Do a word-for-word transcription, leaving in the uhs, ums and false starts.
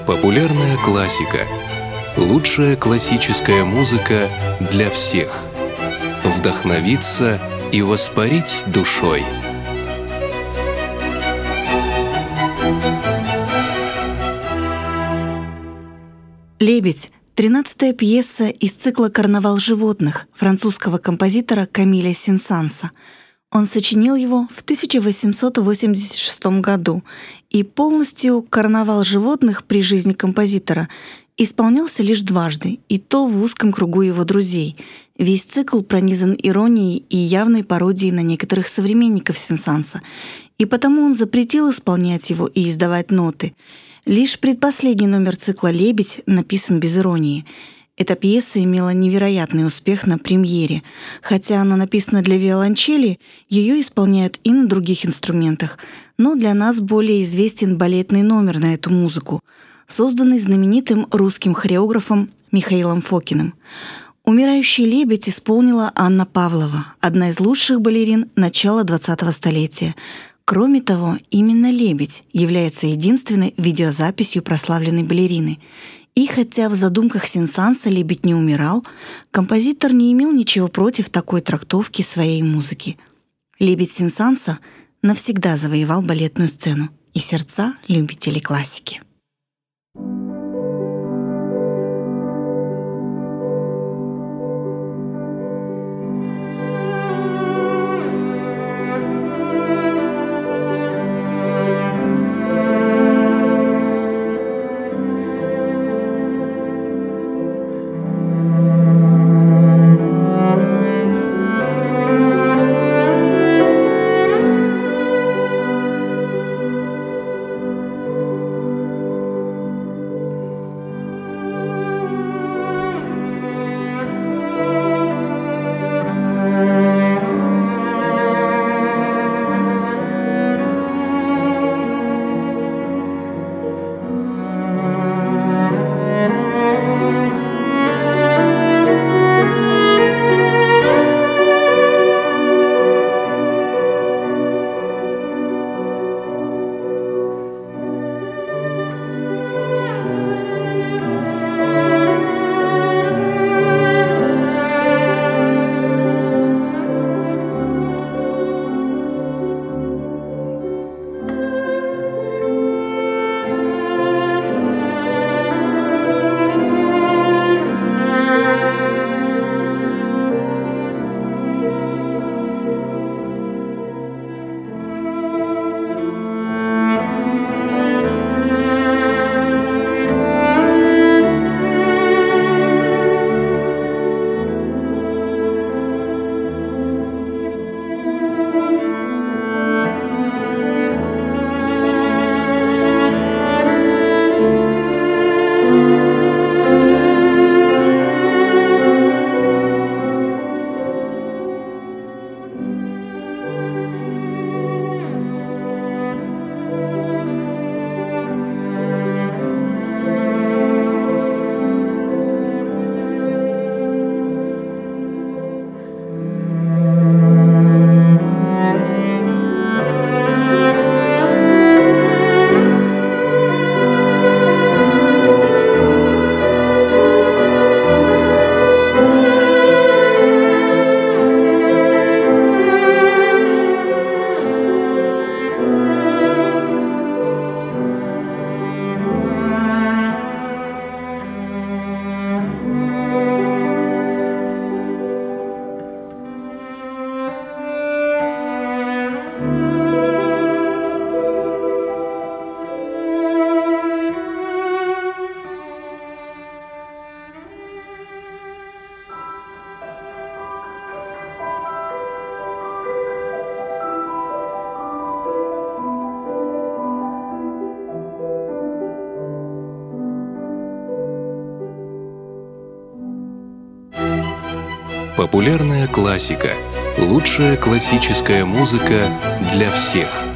Популярная классика. Лучшая классическая музыка для всех. Вдохновиться и воспарить душой. «Лебедь» — тринадцатая пьеса из цикла «Карнавал животных» французского композитора Камиля Сен-Санса. Он сочинил его в тысяча восемьсот восемьдесят шестом году, и полностью «Карнавал животных» при жизни композитора исполнялся лишь дважды, и то в узком кругу его друзей. Весь цикл пронизан иронией и явной пародией на некоторых современников Сен-Санса, и потому он запретил исполнять его и издавать ноты. Лишь предпоследний номер цикла «Лебедь» написан без иронии. Эта пьеса имела невероятный успех на премьере. Хотя она написана для виолончели, ее исполняют и на других инструментах, но для нас более известен балетный номер на эту музыку, созданный знаменитым русским хореографом Михаилом Фокиным. «Умирающий лебедь» исполнила Анна Павлова, одна из лучших балерин начала двадцатого столетия. Кроме того, именно «Лебедь» является единственной видеозаписью прославленной балерины. И хотя в задумках Сен-Санса лебедь не умирал, композитор не имел ничего против такой трактовки своей музыки. Лебедь Сен-Санса навсегда завоевал балетную сцену и сердца любителей классики. Популярная классика. Лучшая классическая музыка для всех.